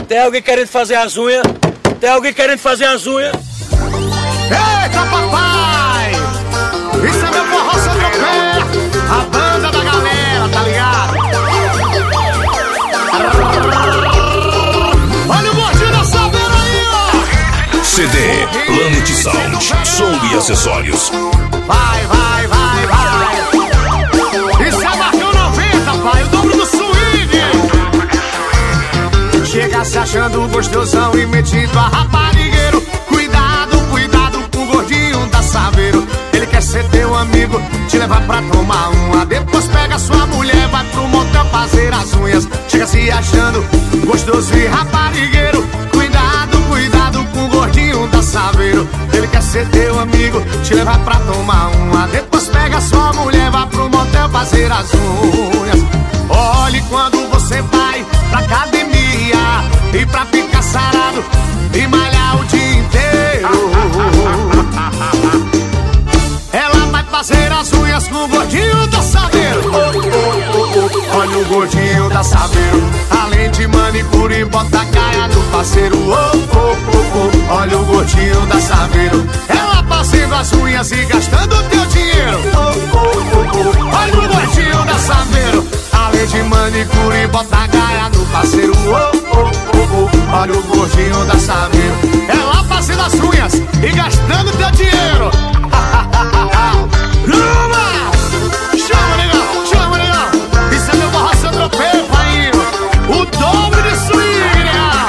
Tem alguém querendo fazer as unhas? Tem alguém querendo fazer as unhas? Eita, papai! Isso é meu forró Centro-Pé, a banda da galera, tá ligado? Olha o gordinho da Saveiro aí, ó! CD Planet Sound, som e acessórios. Vai, vai, vai, vai! Isso é Marcão 90, pai, o dobro do swing! Chega se achando gostosão e metido a raparigueiro. Cuidado, cuidado com o gordinho da Saveiro. Ele quer ser teu amigo, te levar pra tomar uma. Depois pega sua mulher, vai pro motel fazer as unhas. Chega se achando gostoso e raparigueiro. Cuidado, cuidado com o gordinho da Saveiro. Ele quer ser teu amigo, te levar pra tomar uma. Depois pega sua mulher, vai pro motel fazer as unhas. Olhe quando você vai pra academia e pra ficar sarado e malhar o dia inteiro. Ela vai fazer as unhas com o gordinho da Saveiro. Olha o gordinho da Saveiro. Além de manicure, bota a cara do parceiro. Olha o gordinho da Saveiro. Ela fazendo as unhas e gastando teu dinheiro. Olha o gordinho da Saveiro. Além de manicure, bota a cara no parceiro. Olha o gordinho da Saveiro. Ela fazendo as unhas e gastando teu dinheiro. Chama, negão, chama, negão. Isso é meu forró Centro-Pé, pai. O dobro de swing,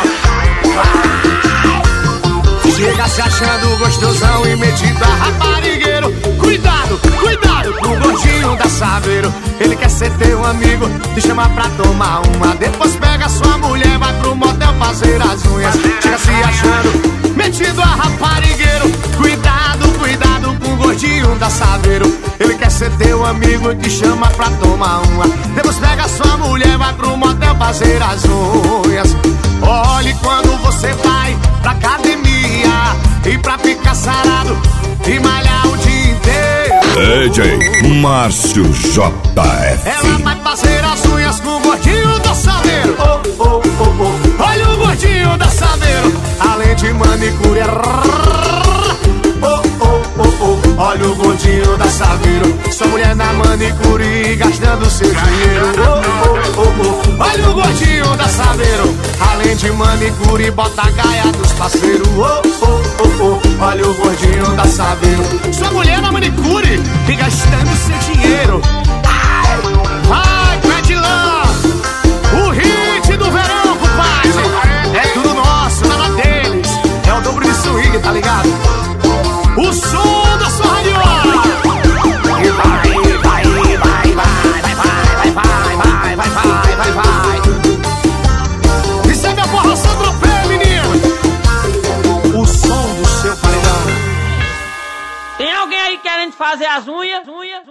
negão. Chega se achando gostosão e metido a raparigueiro. Cuidado, cuidado com o gordinho da Saveiro. Ele quer ser teu amigo, te chama pra tomar uma. Depois pega sua mulher, vai pro motel fazer as unhas. Chega se achando metido a raparigueiro. Cuidado, cuidado com o gordinho da Saveiro. Ele quer ser teu amigo, te chama pra tomar uma. Depois pega sua mulher, vai pro motel fazer as unhas. Olhe quando você vai pra academia e pra ficar sarado e malhar o dia inteiro. DJ Márcio JF. Ela vai fazer as unhas com o gordinho da Saveiro. Olha o gordinho da Saveiro. Além de manicure, olha o gordinho da Saveiro. Sua mulher na manicure gastando seu dinheiro. Olha o gordinho da Saveiro. Além de manicure, bota a gaia dos parceiros. Olha o gordinho da Saveiro. Sua mulher na manicure e gastando seu dinheiro. Vai, Pedilão! O hit do verão, compadre! É tudo nosso, nada deles. É o dobro de swing, tá ligado? O som da sua radiola! E vai, vai, vai, vai, vai, vai, vai, vai, vai, vai, vai, vai. Isso é meu forró Centro-Pé, menino! O som do seu paredão. Tem alguém aí querendo fazer as unhas?